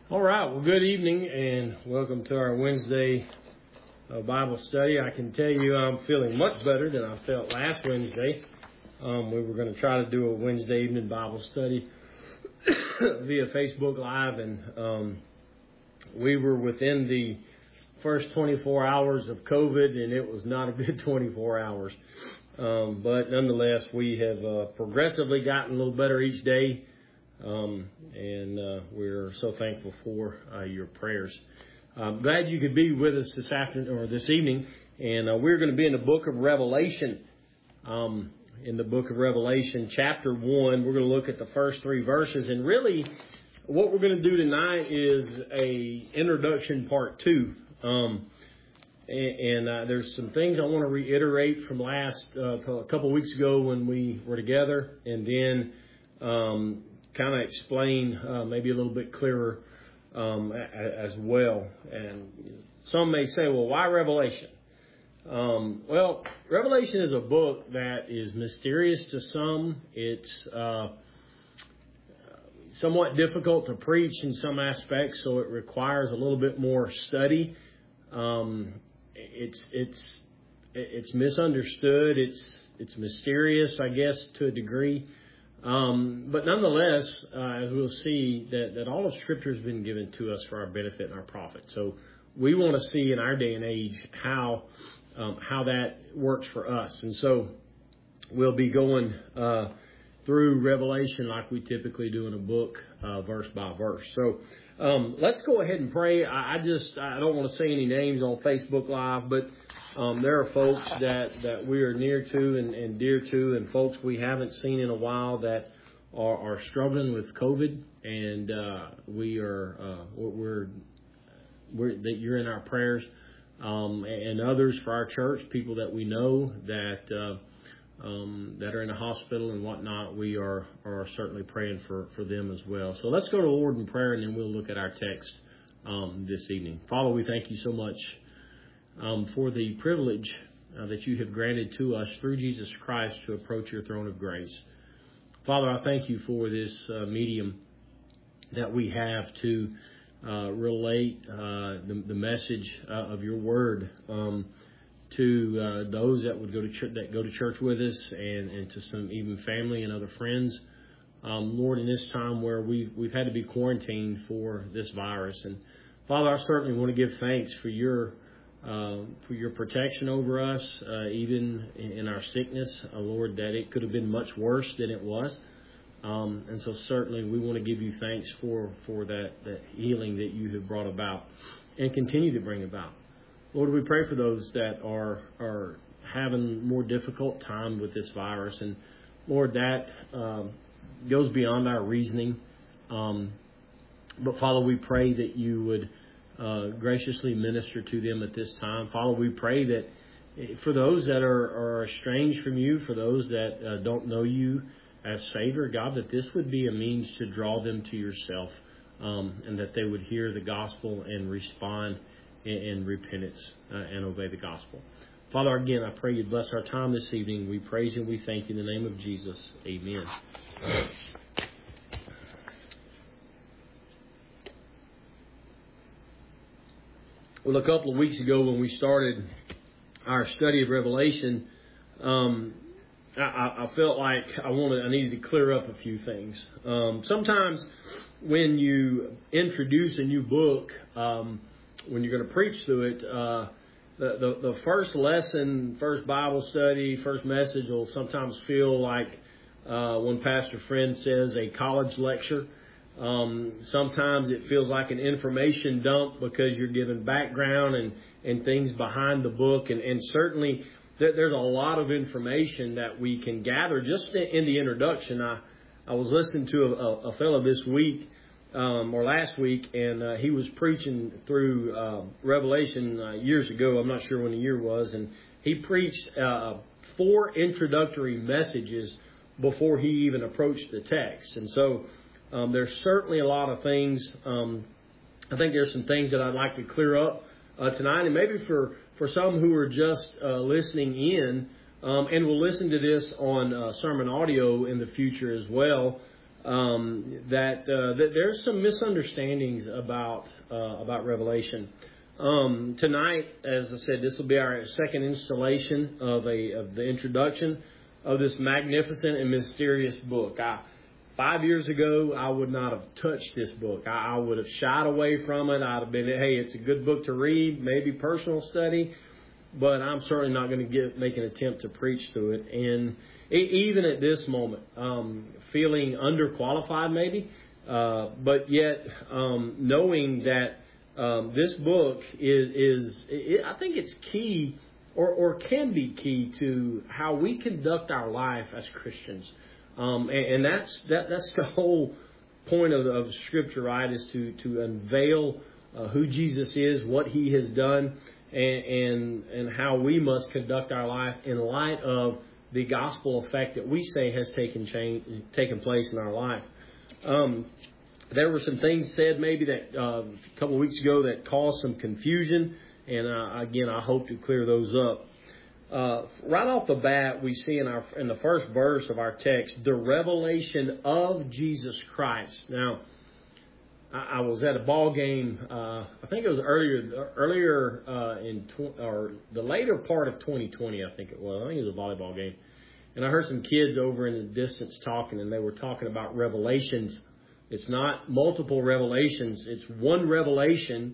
All right. Well, good evening and welcome to our Wednesday Bible study. I can tell you I'm feeling much better than I felt last Wednesday. We were going to try to do a Wednesday evening Bible study via Facebook Live, and we were within the first 24 hours of COVID, and it was not a good 24 hours. But nonetheless, we have progressively gotten a little better each day. And we're so thankful for your prayers. I'm glad you could be with us this afternoon or this evening. And we're going to be in the book of Revelation. In the book of Revelation, chapter 1, we're going to look at the first 3 verses. And really, what we're going to do tonight is a introduction part 2. There's some things I want to reiterate from last a couple of weeks ago when we were together, and then kind of explain maybe a little bit clearer as well. And some may say, well, why Revelation? Well, Revelation is a book that is mysterious to some. It's somewhat difficult to preach in some aspects, so it requires a little bit more study. It's misunderstood. It's mysterious, I guess, to a degree. But nonetheless, as we'll see, that all of Scripture has been given to us for our benefit and our profit. So we want to see in our day and age how that works for us. And so we'll be going through Revelation like we typically do in a book, verse by verse. So let's go ahead and pray. I don't want to say any names on Facebook Live, but there are folks that we are near to and dear to, and folks we haven't seen in a while that are struggling with COVID, and that you're in our prayers, and others for our church, people that we know that are in the hospital and whatnot. We are certainly praying for them as well. So let's go to the Lord in prayer, and then we'll look at our text this evening. Father, we thank you so much for the privilege that you have granted to us through Jesus Christ to approach your throne of grace. Father, I thank you for this medium that we have to relate the message of your word to those that would go to church with us, and to some even family and other friends. Lord, in this time where we've had to be quarantined for this virus, and Father, I certainly want to give thanks for your protection over us, even in our sickness, Lord, that it could have been much worse than it was. And so certainly we want to give you thanks for that healing that you have brought about and continue to bring about. Lord, we pray for those that are having more difficult time with this virus. And Lord, that goes beyond our reasoning. But Father, we pray that you would graciously minister to them at this time. Father, we pray that for those that are estranged from you, for those that don't know you as Savior, God, that this would be a means to draw them to yourself, and that they would hear the gospel and respond in repentance and obey the gospel. Father, again, I pray you bless our time this evening. We praise you and we thank you in the name of Jesus. Amen. Well, a couple of weeks ago when we started our study of Revelation, I felt like I needed to clear up a few things. Sometimes when you introduce a new book, when you're going to preach through it, the first lesson, first Bible study, first message will sometimes feel like when Pastor Friend says a college lecture. Sometimes it feels like an information dump because you're giving background and things behind the book. And certainly there's a lot of information that we can gather just in the introduction. I was listening to a fellow this week, or last week, and he was preaching through Revelation years ago. I'm not sure when the year was. And he preached 4 introductory messages before he even approached the text. And so there's certainly a lot of things. I think there's some things that I'd like to clear up tonight, and maybe for some who are just listening in, and will listen to this on sermon audio in the future as well. that there's some misunderstandings about Revelation. Tonight, as I said, this will be our second installation of the introduction of this magnificent and mysterious book. 5 years ago, I would not have touched this book. I would have shied away from it. I'd have been, hey, it's a good book to read, maybe personal study, but I'm certainly not going to make an attempt to preach through it. And even at this moment, feeling underqualified maybe, but yet knowing that this book I think it's key or can be key to how we conduct our life as Christians. And that's the whole point of Scripture, right? Is to unveil who Jesus is, what He has done, and how we must conduct our life in light of the gospel effect that we say has taken place in our life. There were some things said maybe that a couple of weeks ago that caused some confusion, and again, I hope to clear those up. Right off the bat, we see in the first verse of our text the revelation of Jesus Christ. Now, I was at a ball game. I think it was earlier or the later part of 2020. I think it was. I think it was a volleyball game, and I heard some kids over in the distance talking, and they were talking about revelations. It's not multiple revelations. It's one revelation.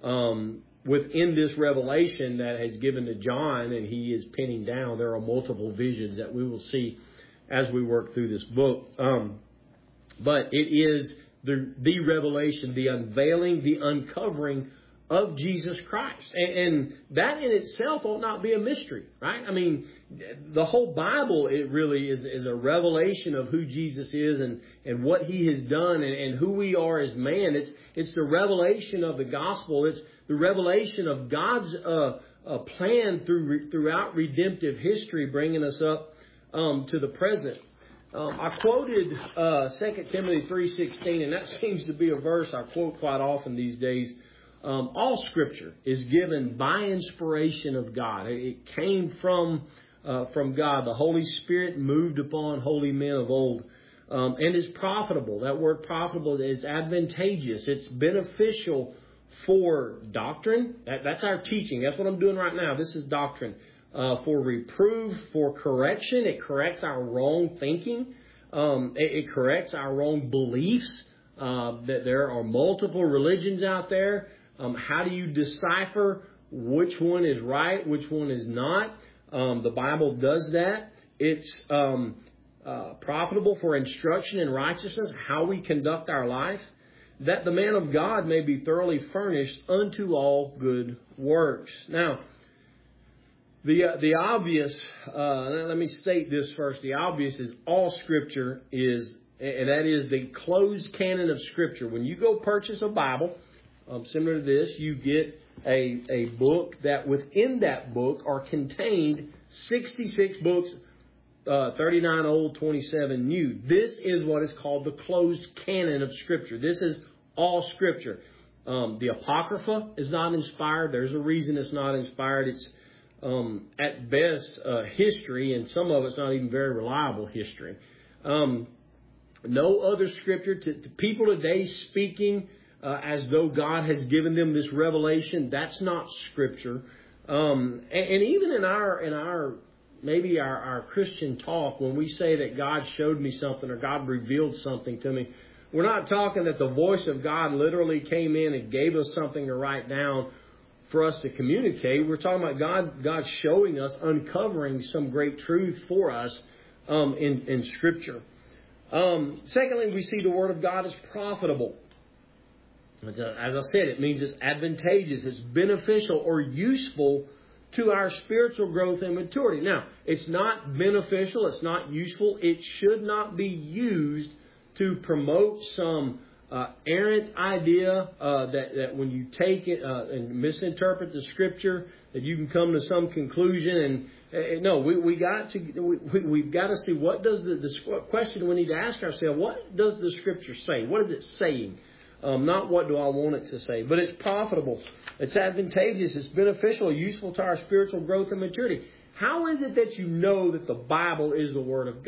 Within this revelation that has given to John, and he is pinning down, there are multiple visions that we will see as we work through this book. But it is the revelation, the unveiling, the uncovering of Jesus Christ. And that in itself ought not be a mystery, right? I mean, the whole Bible, it really is a revelation of who Jesus is and what He has done and who we are as man. It's the revelation of the gospel. It's the revelation of God's plan throughout redemptive history, bringing us up to the present. I quoted 2 Timothy 3:16, and that seems to be a verse I quote quite often these days. All Scripture is given by inspiration of God. It came from God. The Holy Spirit moved upon holy men of old, and is profitable. That word profitable is advantageous. It's beneficial for doctrine. That's our teaching. That's what I'm doing right now. This is doctrine. For reproof, for correction. It corrects our wrong thinking. It corrects our wrong beliefs. That there are multiple religions out there. How do you decipher which one is right, which one is not? The Bible does that. It's profitable for instruction in righteousness, how we conduct our life, that the man of God may be thoroughly furnished unto all good works. Now, the obvious, let me state this first. The obvious is all Scripture is, and that is the closed canon of Scripture. When you go purchase a Bible, similar to this, you get a book that within that book are contained 66 books, 39 old, 27 new. This is what is called the closed canon of Scripture. This is all Scripture. The Apocrypha is not inspired. There's a reason it's not inspired. It's at best history, and some of it's not even very reliable history. No other Scripture to people today speaking as though God has given them this revelation. That's not Scripture. And even in our maybe our Christian talk, when we say that God showed me something or God revealed something to me, we're not talking that the voice of God literally came in and gave us something to write down for us to communicate. We're talking about God showing us, uncovering some great truth for us in Scripture. Secondly, we see the Word of God is profitable. As I said, it means it's advantageous, it's beneficial or useful to our spiritual growth and maturity. Now, it's not beneficial, it's not useful, it should not be used to promote some errant idea that when you take it and misinterpret the Scripture, that you can come to some conclusion. And no, we've got to see what does the question we need to ask ourselves: what does the Scripture say? What is it saying? Not what do I want it to say, but it's profitable, it's advantageous, it's beneficial, useful to our spiritual growth and maturity. How is it that you know that the Bible is the Word of God?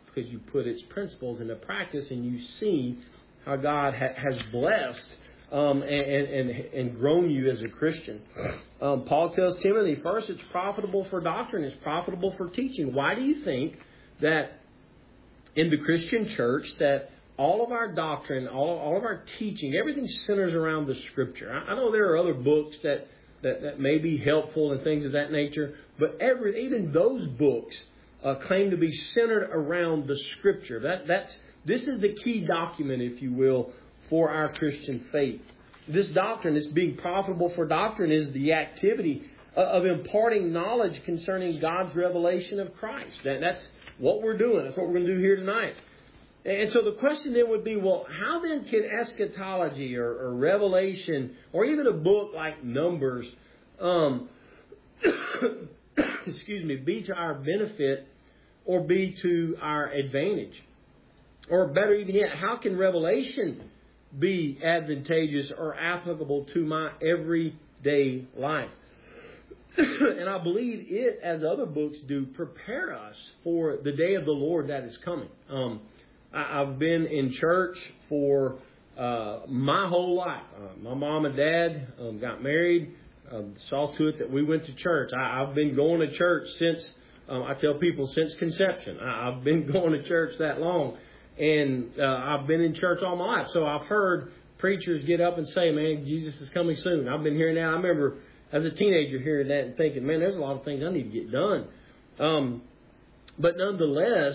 because you put its principles into practice and you see how God has blessed and grown you as a Christian. Paul tells Timothy, first, it's profitable for doctrine. It's profitable for teaching. Why do you think that in the Christian church that all of our doctrine, all of our teaching, everything centers around the Scripture? I know there are other books that may be helpful and things of that nature, but even those books claim to be centered around the Scripture. This is the key document, if you will, for our Christian faith. This doctrine, this being profitable for doctrine, is the activity of imparting knowledge concerning God's revelation of Christ. That's what we're doing. That's what we're going to do here tonight. And so the question then would be, well, how then can eschatology or Revelation or even a book like Numbers, be to our benefit or be to our advantage? Or better even yet, how can Revelation be advantageous or applicable to my everyday life? And I believe it, as other books do, prepare us for the day of the Lord that is coming. I've been in church for my whole life. My mom and dad got married, saw to it that we went to church. I've been going to church since, I tell people, since conception. I've been going to church that long. And I've been in church all my life. So I've heard preachers get up and say, man, Jesus is coming soon. I've been hearing that. I remember as a teenager hearing that and thinking, man, there's a lot of things I need to get done. But nonetheless,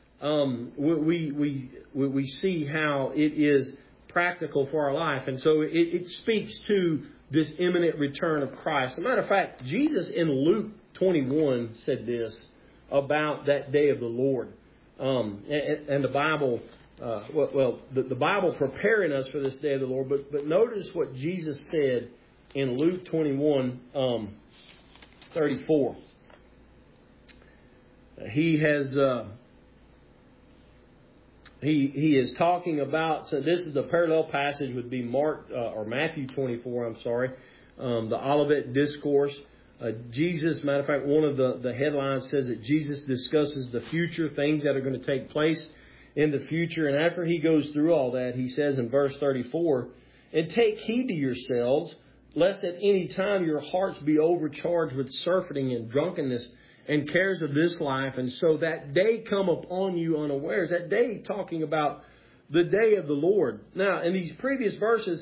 we see how it is practical for our life. And so it speaks to this imminent return of Christ. As a matter of fact, Jesus in Luke 21 said this about that day of the Lord. And the Bible, the Bible preparing us for this day of the Lord. But notice what Jesus said in Luke 21, 34. He is talking about, so this is the parallel passage would be Matthew 24, the Olivet Discourse. Jesus, matter of fact, one of the headlines says that Jesus discusses the future, things that are going to take place in the future. And after he goes through all that, he says in verse 34, and take heed to yourselves, lest at any time your hearts be overcharged with surfeiting and drunkenness and cares of this life, and so that day come upon you unawares. That day talking about the day of the Lord. Now, in these previous verses,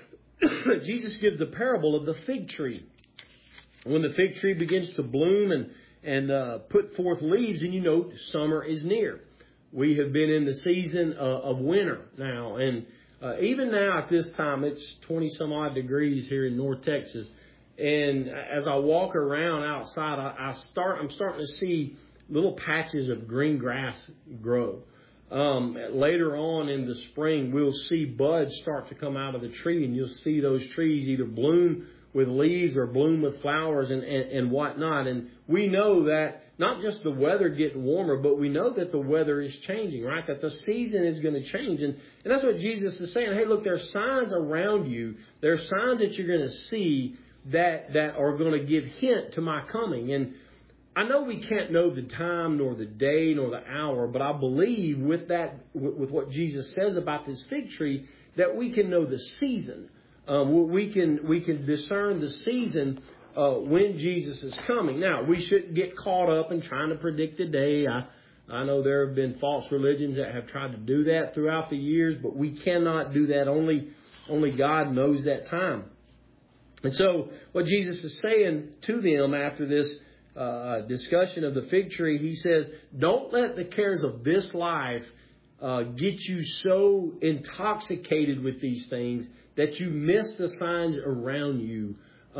Jesus gives the parable of the fig tree. When the fig tree begins to bloom and put forth leaves, and you know summer is near. We have been in the season of winter now, and even now at this time, it's 20 some odd degrees here in North Texas. And as I walk around outside, I'm starting to see little patches of green grass grow. Later on in the spring, we'll see buds start to come out of the tree, and you'll see those trees either bloom with leaves or bloom with flowers and whatnot. And we know that not just the weather getting warmer, but we know that the weather is changing, right? That the season is going to change. And that's what Jesus is saying. Hey, look, there's signs around you. There's signs that you're going to see that are going to give hint to my coming. And I know we can't know the time nor the day nor the hour, but I believe with what Jesus says about this fig tree, that we can know the season. We can discern the season when Jesus is coming. Now, we shouldn't get caught up in trying to predict the day. I know there have been false religions that have tried to do that throughout the years, but we cannot do that. Only God knows that time. And so what Jesus is saying to them after this discussion of the fig tree, he says, don't let the cares of this life get you so intoxicated with these things that you miss the signs around you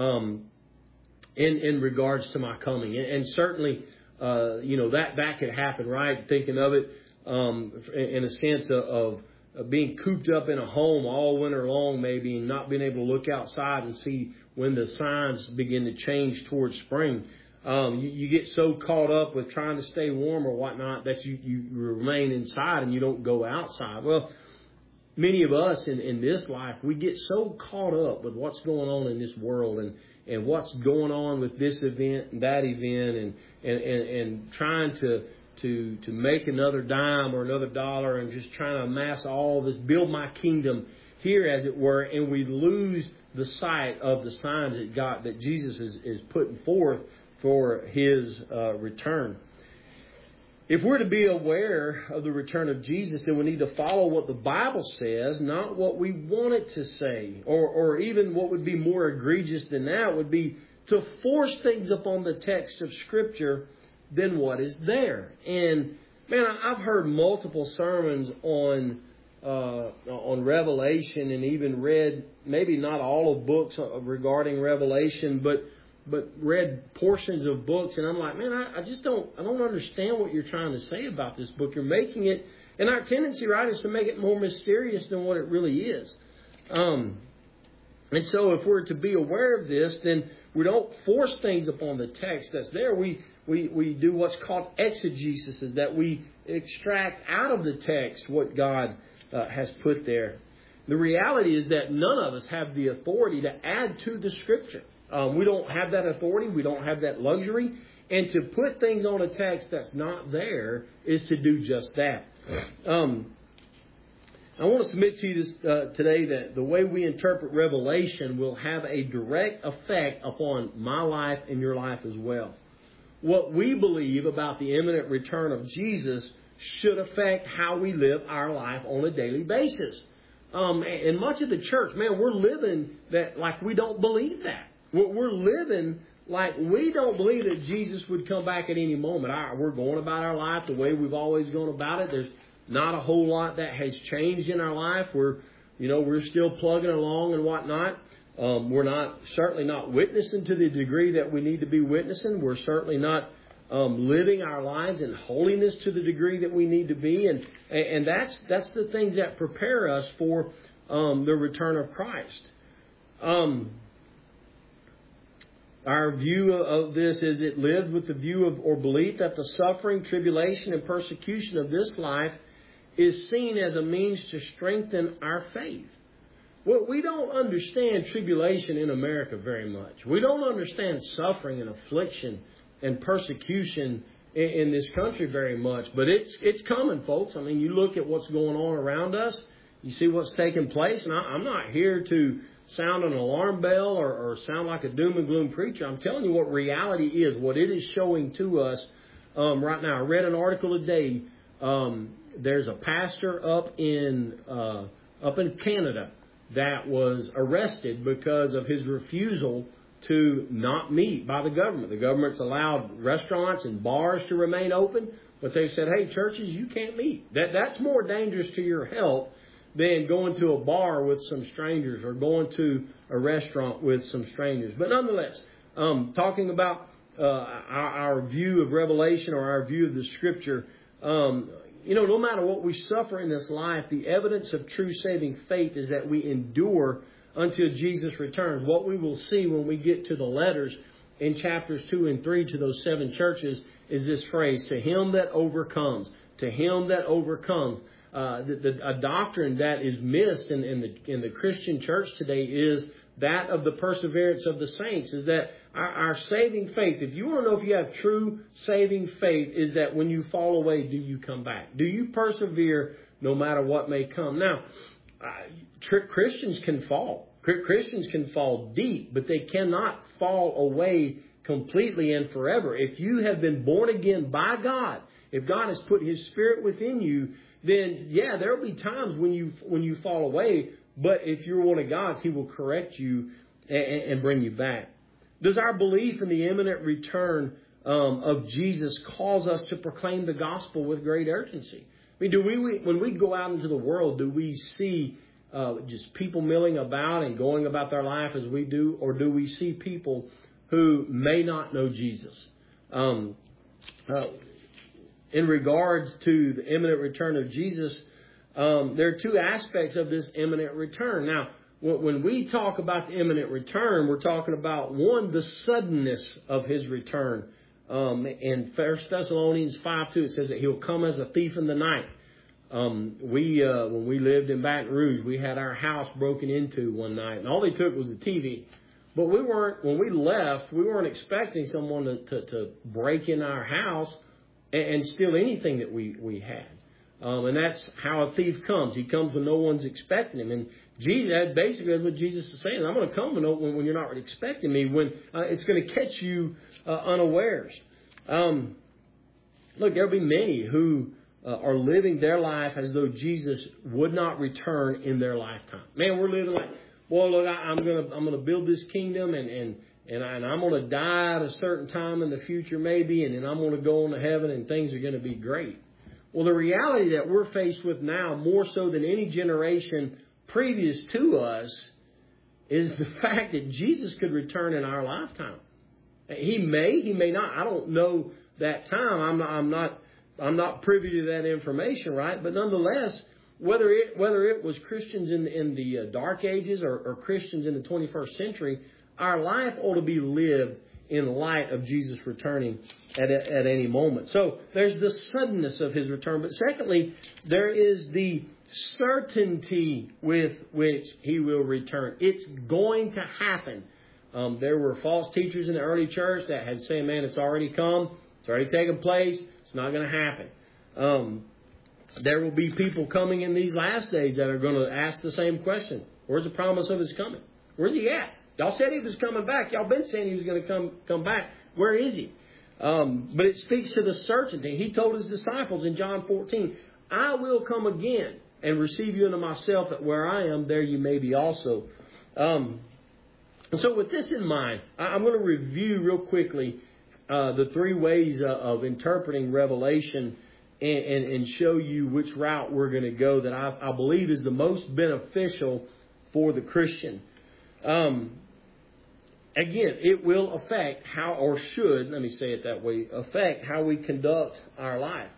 in regards to my coming. And certainly, that could happen, right? Thinking of it in a sense of being cooped up in a home all winter long maybe and not being able to look outside and see when the signs begin to change towards spring. You get so caught up with trying to stay warm or whatnot that you remain inside and you don't go outside. Well, many of us in this life, we get so caught up with what's going on in this world and what's going on with this event and that event and trying to to make another dime or another dollar and just trying to amass all this, build my kingdom here, as it were, and we lose the sight of the signs that Jesus is putting forth for His return. If we're to be aware of the return of Jesus, then we need to follow what the Bible says, not what we want it to say. Or even what would be more egregious than that would be to force things upon the text of Scripture than what is there. And, man, I've heard multiple sermons on Revelation, and even read maybe not all of books regarding Revelation, but read portions of books, and I'm like, man, I don't understand what you're trying to say about this book. You're making it, and our tendency, right, is to make it more mysterious than what it really is. And so if we're to be aware of this, then we don't force things upon the text that's there. We do what's called exegesis, is that we extract out of the text what God has put there. The reality is that none of us have the authority to add to the Scripture. We don't have that authority. We don't have that luxury. And to put things on a text that's not there is to do just that. I want to submit to you this, today that the way we interpret Revelation will have a direct effect upon my life and your life as well. What we believe about the imminent return of Jesus should affect how we live our life on a daily basis. And much of the church, man, we're living that like we don't believe that. We're living like we don't believe that Jesus would come back at any moment. We're going about our life the way we've always gone about it. There's not a whole lot that has changed in our life. We're still plugging along and whatnot. We're certainly not witnessing to the degree that we need to be witnessing. We're certainly not living our lives in holiness to the degree that we need to be. And that's the things that prepare us for the return of Christ. Our view of this is it lives with the view of or belief that the suffering, tribulation, and persecution of this life is seen as a means to strengthen our faith. Well, we don't understand tribulation in America very much. We don't understand suffering and affliction and persecution in this country very much. But it's coming, folks. I mean, you look at what's going on around us. You see what's taking place. And I'm not here to sound an alarm bell or sound like a doom and gloom preacher. I'm telling you what reality is, what it is showing to us right now. I read an article today. There's a pastor up in Canada that was arrested because of his refusal to not meet by the government. The government's allowed restaurants and bars to remain open, but they said, hey, churches, you can't meet. That's more dangerous to your health than going to a bar with some strangers or going to a restaurant with some strangers. But nonetheless, talking about our view of Revelation or our view of the Scripture, no matter what we suffer in this life, the evidence of true saving faith is that we endure until Jesus returns. What we will see when we get to the letters in chapters 2 and 3 to those 7 churches is this phrase, to him that overcomes, to him that overcomes. A doctrine that is missed in the Christian church today is that of the perseverance of the saints, is that our saving faith, if you want to know if you have true saving faith, is that when you fall away, do you come back? Do you persevere no matter what may come? Now, Christians can fall. Christians can fall deep, but they cannot fall away completely and forever. If you have been born again by God, if God has put His Spirit within you, then, yeah, there will be times when you fall away. But if you're one of God's, He will correct you and bring you back. Does our belief in the imminent return of Jesus cause us to proclaim the gospel with great urgency? I mean, when we go out into the world, do we see just people milling about and going about their life as we do? Or do we see people who may not know Jesus? In regards to the imminent return of Jesus, there are 2 aspects of this imminent return. Now, when we talk about the imminent return, we're talking about, one, the suddenness of His return. In 1 Thessalonians 5:2, it says that He'll come as a thief in the night. When we lived in Baton Rouge, we had our house broken into one night, and all they took was the TV. But when we left, we weren't expecting someone to break in our house. and steal anything that we had. And that's how a thief comes. He comes when no one's expecting him. And Jesus, basically that's what Jesus is saying. I'm going to come when you're not really expecting me, when it's going to catch you unawares. Look, there'll be many who are living their life as though Jesus would not return in their lifetime. Man, we're living like, well, look, I'm gonna build this kingdom and I'm going to die at a certain time in the future maybe, and then I'm going to go on to heaven and things are going to be great. Well, the reality that we're faced with now, more so than any generation previous to us, is the fact that Jesus could return in our lifetime. He may not. I don't know that time. I'm not privy to that information, right? But nonetheless, whether it was Christians in the Dark Ages or Christians in the 21st century, our life ought to be lived in light of Jesus returning at any moment. So there's the suddenness of His return. But secondly, there is the certainty with which He will return. It's going to happen. There were false teachers in the early church that had said, man, it's already come. It's already taken place. It's not going to happen. There will be people coming in these last days that are going to ask the same question. Where's the promise of His coming? Where's He at? Y'all said He was coming back. Y'all been saying He was going to come back. Where is He? But it speaks to the certainty. He told His disciples in John 14, I will come again and receive you unto myself, that where I am, there you may be also. And so with this in mind, I'm going to review real quickly the three ways of interpreting Revelation and show you which route we're going to go that I believe is the most beneficial for the Christian. Again, it will affect how, or should, let me say it that way, affect how we conduct our life.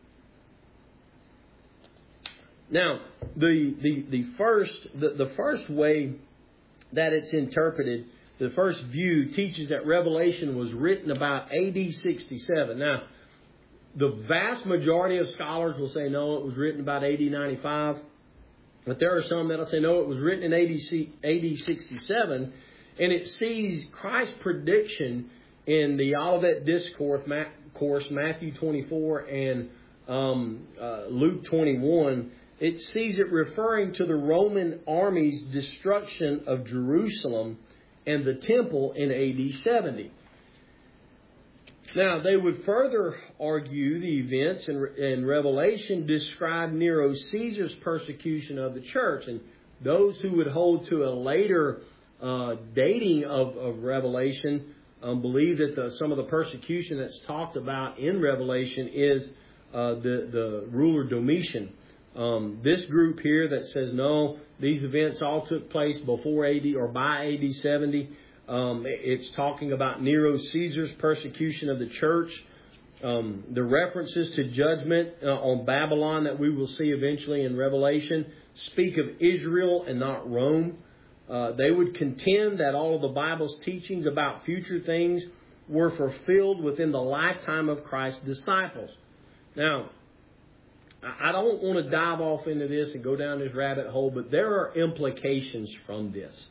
Now, the first way that it's interpreted, the first view teaches that Revelation was written about AD 67. Now, the vast majority of scholars will say no, it was written about AD 95. But there are some that will say no, it was written in AD 67. And it sees Christ's prediction in the Olivet Discourse, Matthew 24 and Luke 21. It sees it referring to the Roman army's destruction of Jerusalem and the temple in AD 70. Now, they would further argue the events in Revelation describe Nero Caesar's persecution of the church. And those who would hold to a later dating of Revelation believe that some of the persecution that's talked about in Revelation is the ruler Domitian. This group here that says no, these events all took place before AD or by AD 70. It's talking about Nero Caesar's persecution of the church. The references to judgment on Babylon that we will see eventually in Revelation speak of Israel and not Rome. They would contend that all of the Bible's teachings about future things were fulfilled within the lifetime of Christ's disciples. Now, I don't want to dive off into this and go down this rabbit hole, but there are implications from this.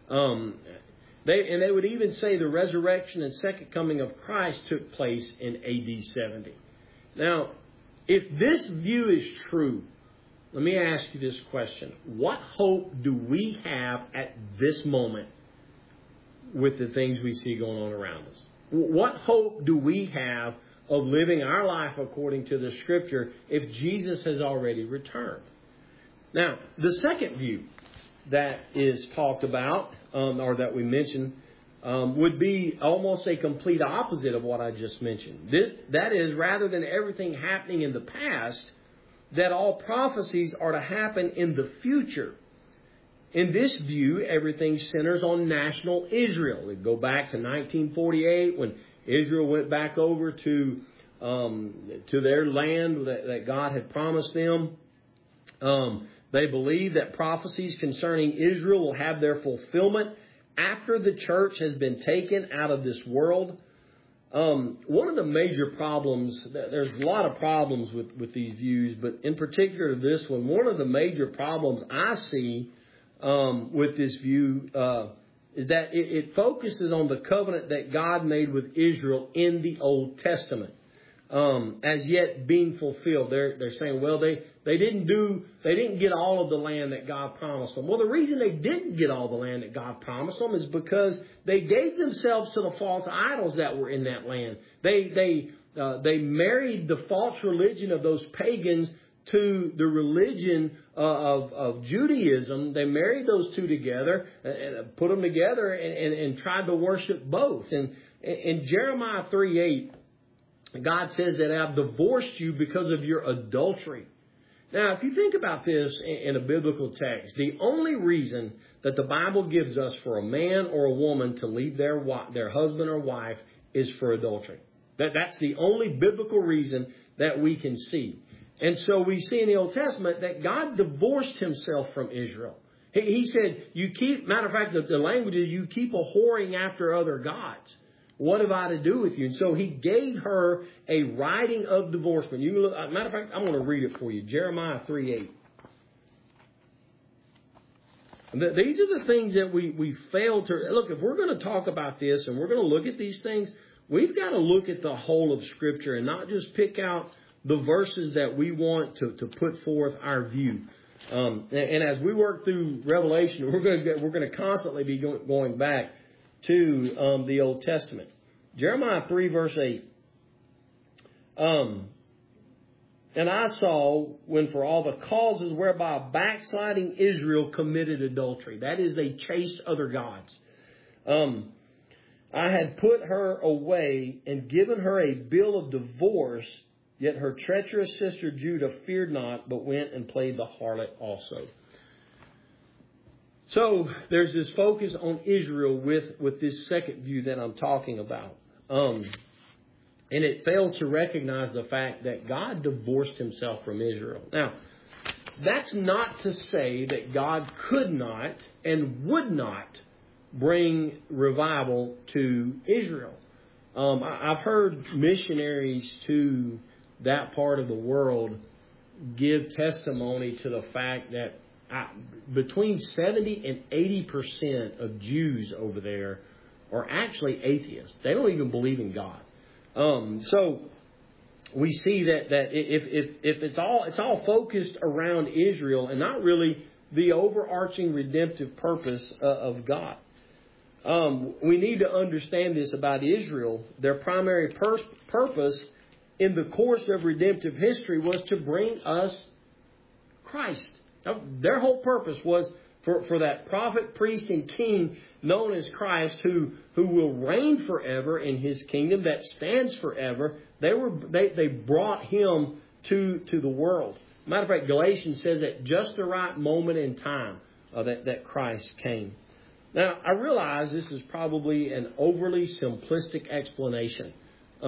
They would even say the resurrection and second coming of Christ took place in AD 70. Now, if this view is true, let me ask you this question. What hope do we have at this moment with the things we see going on around us? What hope do we have of living our life according to the Scripture if Jesus has already returned? Now, the second view that is talked about, or that we mentioned, would be almost a complete opposite of what I just mentioned. That is, rather than everything happening in the past, that all prophecies are to happen in the future. In this view, everything centers on national Israel. We go back to 1948 when Israel went back over to their land that God had promised them. They believe that prophecies concerning Israel will have their fulfillment after the church has been taken out of this world. One of the major problems, there's a lot of problems with these views, but in particular this one of the major problems I see with this view is that it focuses on the covenant that God made with Israel in the Old Testament. as yet being fulfilled. They're saying, well, they didn't get all of the land that God promised them. Well, the reason they didn't get all the land that God promised them is because they gave themselves to the false idols that were in that land. They married the false religion of those pagans to the religion of Judaism. They married those two together and put them together and tried to worship both. And in Jeremiah 3:8, God says that I've divorced you because of your adultery. Now, if you think about this in a biblical text, the only reason that the Bible gives us for a man or a woman to leave their husband or wife is for adultery. That's the only biblical reason that we can see. And so we see in the Old Testament that God divorced himself from Israel. He said, matter of fact, the language is, you keep a whoring after other gods. What have I to do with you? And so he gave her a writing of divorcement. Matter of fact, I'm going to read it for you. Jeremiah 3:8. These are the things that we fail to... Look, if we're going to talk about this and we're going to look at these things, we've got to look at the whole of Scripture and not just pick out the verses that we want to put forth our view. And as we work through Revelation, we're going to constantly be going back to the Old Testament. Jeremiah 3 verse 8. And I saw when for all the causes whereby backsliding Israel committed adultery. That is, they chased other gods. I had put her away and given her a bill of divorce, yet her treacherous sister Judah feared not, but went and played the harlot also. So there's this focus on Israel with this second view that I'm talking about. And it fails to recognize the fact that God divorced himself from Israel. Now, that's not to say that God could not and would not bring revival to Israel. I've heard missionaries to that part of the world give testimony to the fact that between 70 and 80% of Jews over there are actually atheists. They don't even believe in God. So we see that if it's all focused around Israel and not really the overarching redemptive purpose of God. We need to understand this about Israel. Their primary purpose in the course of redemptive history was to bring us Christ. Now, their whole purpose was for that prophet, priest, and king known as Christ, who will reign forever in his kingdom that stands forever. They brought him to the world. Matter of fact, Galatians says at just the right moment in time that Christ came. Now, I realize this is probably an overly simplistic explanation.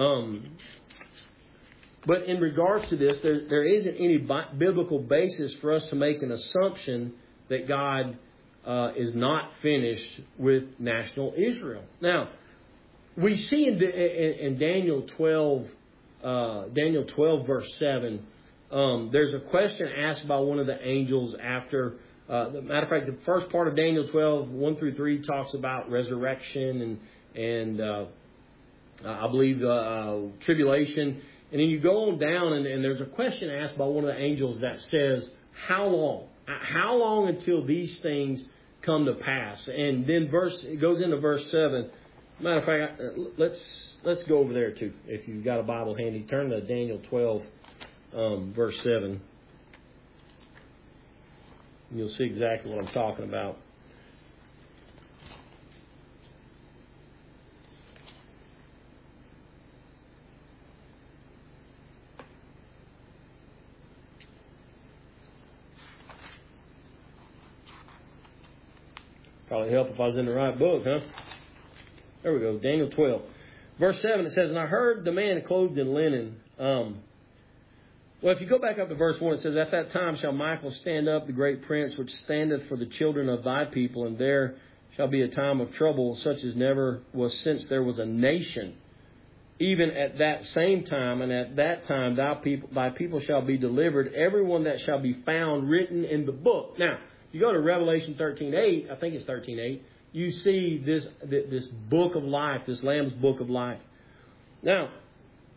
But in regards to this, there isn't any biblical basis for us to make an assumption that God is not finished with national Israel. Now, we see in Daniel 12 verse 7, there's a question asked by one of the angels after. Matter of fact, the first part of Daniel 12, 1 through 3, talks about resurrection and I believe tribulation. And then you go on down, and there's a question asked by one of the angels that says, how long? How long until these things come to pass? And then it goes into verse 7. Matter of fact, let's go over there too. If you've got a Bible handy, turn to Daniel 12, verse 7. And you'll see exactly what I'm talking about. Probably help if I was in the right book, huh? There we go, Daniel 12. Verse 7, it says, and I heard the man clothed in linen. Well, if you go back up to verse 1, it says, at that time shall Michael stand up, the great prince, which standeth for the children of thy people, and there shall be a time of trouble, such as never was since there was a nation. Even at that same time, and at that time thy people shall be delivered, everyone that shall be found written in the book. Now, you go to Revelation 13:8, I think it's 13:8, you see this book of life, this Lamb's book of life. Now,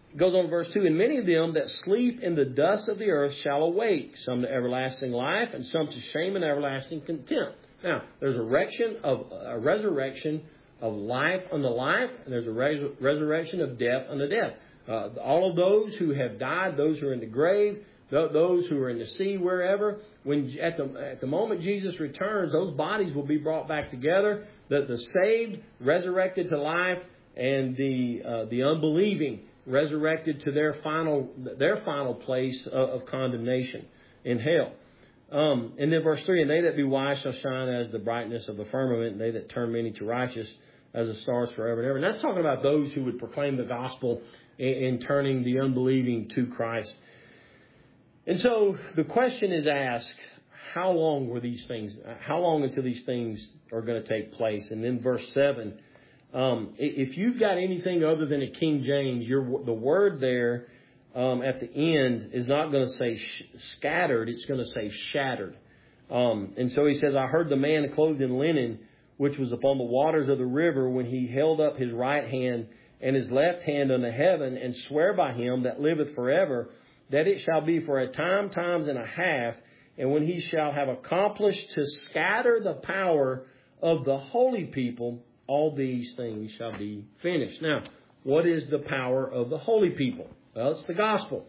It goes on to verse 2, and many of them that sleep in the dust of the earth shall awake, some to everlasting life, and some to shame and everlasting contempt. Now, there's a resurrection of life unto life, and there's a resurrection of death unto death. All of those who have died, those who are in the grave, those who are in the sea, wherever, when at the moment Jesus returns, those bodies will be brought back together. The saved resurrected to life, and the unbelieving resurrected to their final place of condemnation in hell. And then verse 3, and they that be wise shall shine as the brightness of the firmament, and they that turn many to righteous as the stars forever and ever. And that's talking about those who would proclaim the gospel in turning the unbelieving to Christ. And so the question is asked, how long until these things are going to take place? And then verse 7, if you've got anything other than a King James, the word there at the end is not going to say scattered, it's going to say shattered. And so he says, I heard the man clothed in linen, which was upon the waters of the river, when he held up his right hand and his left hand unto heaven, and swear by him that liveth forever, that it shall be for a time, times and a half, and when he shall have accomplished to scatter the power of the holy people, all these things shall be finished. Now, what is the power of the holy people? Well, it's the gospel.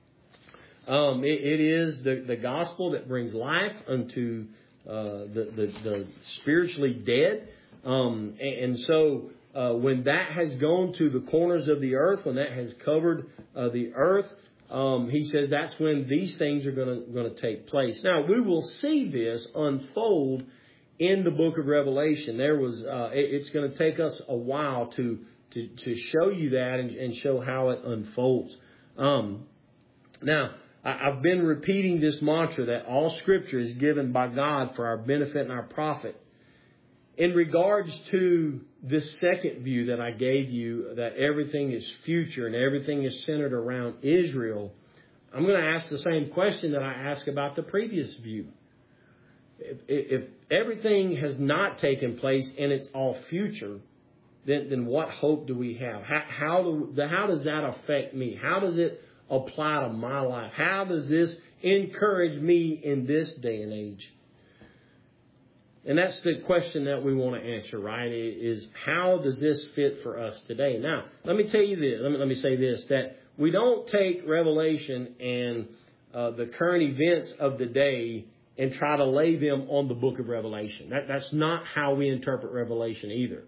It is the gospel that brings life unto the spiritually dead. And so when that has gone to the corners of the earth, when that has covered the earth, he says that's when these things are going to take place. Now, we will see this unfold in the book of Revelation. It's going to take us a while to show you that and show how it unfolds. Now, I've been repeating this mantra that all Scripture is given by God for our benefit and our profit. In regards to this second view that I gave you, that everything is future and everything is centered around Israel, I'm going to ask the same question that I asked about the previous view. If everything has not taken place and it's all future, then what hope do we have? How does that affect me? How does it apply to my life? How does this encourage me in this day and age? And that's the question that we want to answer, right? Is how does this fit for us today? Now, let me tell you this. Let me say this, that we don't take Revelation and the current events of the day and try to lay them on the book of Revelation. That's not how we interpret Revelation either.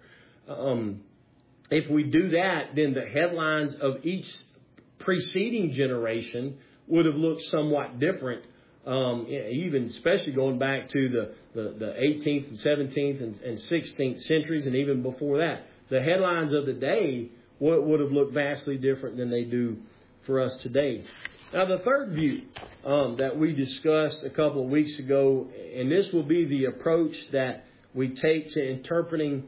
If we do that, then the headlines of each preceding generation would have looked somewhat different. Even especially going back to the 18th and 17th and 16th centuries, and even before that, the headlines of the day would have looked vastly different than they do for us today. Now, the third view that we discussed a couple of weeks ago, and this will be the approach that we take to interpreting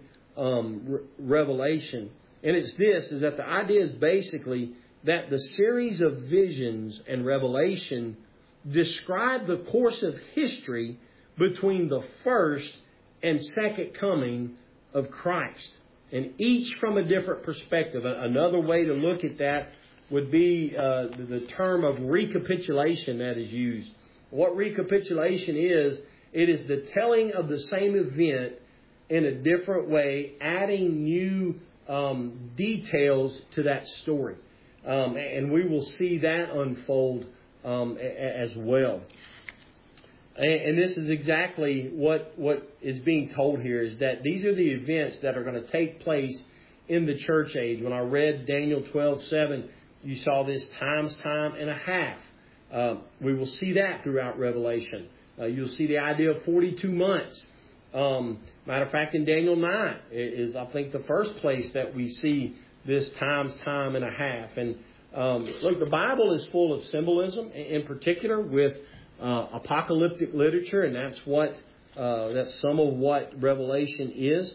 Revelation, and it's this, is that the idea is basically that the series of visions and revelation describe the course of history between the first and second coming of Christ, and each from a different perspective. Another way to look at that would be the term of recapitulation that is used. What recapitulation is, it is the telling of the same event in a different way, adding new details to that story. And we will see that unfold as well. And this is exactly what is being told here, is that these are the events that are going to take place in the church age. When I read Daniel 12:7, you saw this time and a half. We will see that throughout Revelation. You'll see the idea of 42 months. Matter of fact, in Daniel 9 is, I think, the first place that we see this time and a half. And look, the Bible is full of symbolism, in particular with apocalyptic literature, and that's some of what Revelation is.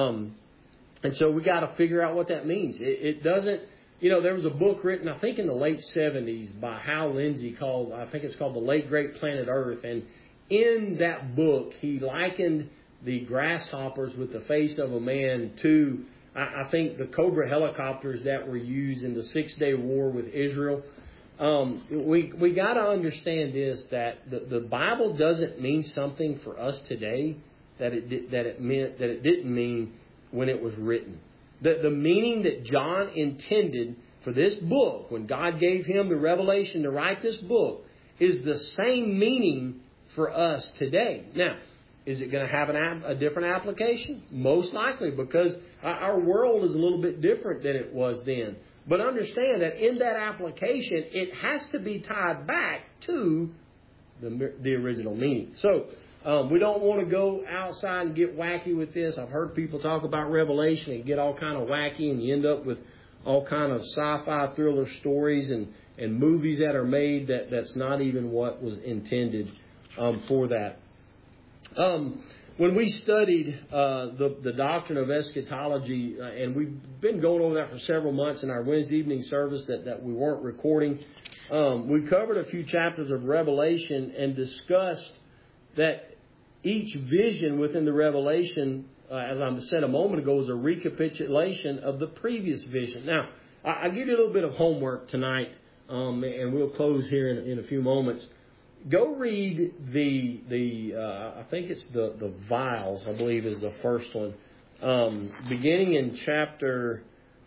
And so we got to figure out what that means. It doesn't, there was a book written, I think in the late 70s by Hal Lindsey called The Late Great Planet Earth. And in that book, he likened the grasshoppers with the face of a man to I think the Cobra helicopters that were used in the 6-day war with Israel, we got to understand this, that the Bible doesn't mean something for us today that it didn't mean when it was written. The meaning that John intended for this book, when God gave him the revelation to write this book, is the same meaning for us today. Now, is it going to have a different application? Most likely, because our world is a little bit different than it was then. But understand that in that application, it has to be tied back to the original meaning. So, we don't want to go outside and get wacky with this. I've heard people talk about Revelation and get all kind of wacky, and you end up with all kind of sci-fi thriller stories and movies that are made that's not even what was intended for that. When we studied the doctrine of eschatology, and we've been going over that for several months in our Wednesday evening service that we weren't recording, we covered a few chapters of Revelation and discussed that each vision within the Revelation, as I said a moment ago, is a recapitulation of the previous vision. Now, I'll give you a little bit of homework tonight, and we'll close here in a few moments. Go read I think it's the vials, I believe is the first one, beginning in chapter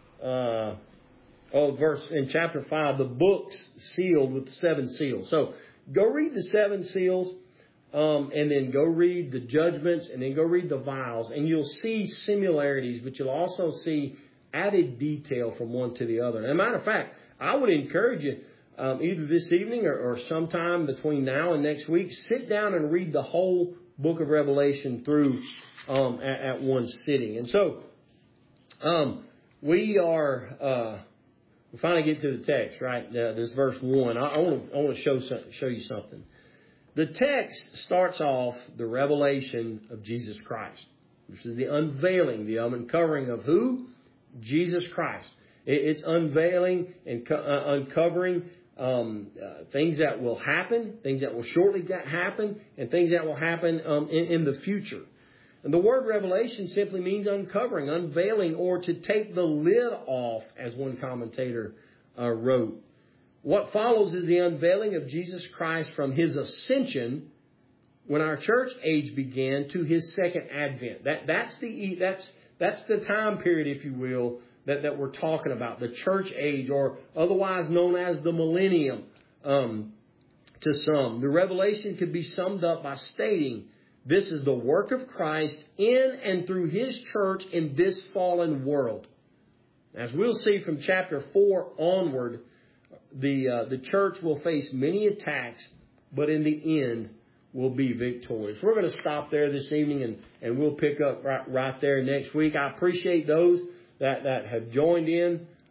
chapter 5, the books sealed with the 7 seals. So go read the 7 seals. And then go read the judgments, and then go read the vials, and you'll see similarities, but you'll also see added detail from one to the other. As a matter of fact, I would encourage you, either this evening or sometime between now and next week, sit down and read the whole book of Revelation through at one sitting. And so we finally get to the text, right? This verse 1. I want to show you something. The text starts off the revelation of Jesus Christ. This is the unveiling, the uncovering of who? Jesus Christ. It's unveiling and uncovering things that will happen, things that will shortly happen, and things that will happen in the future. And the word revelation simply means uncovering, unveiling, or to take the lid off, as one commentator wrote. What follows is the unveiling of Jesus Christ from His ascension when our church age began to His second advent. That's the time period, if you will, that we're talking about, the church age, or otherwise known as the millennium to some. The revelation could be summed up by stating this is the work of Christ in and through His church in this fallen world. As we'll see from chapter 4 onward, the church will face many attacks, but in the end will be victorious. We're going to stop there this evening, and we'll pick up right there next week. I appreciate those that have joined in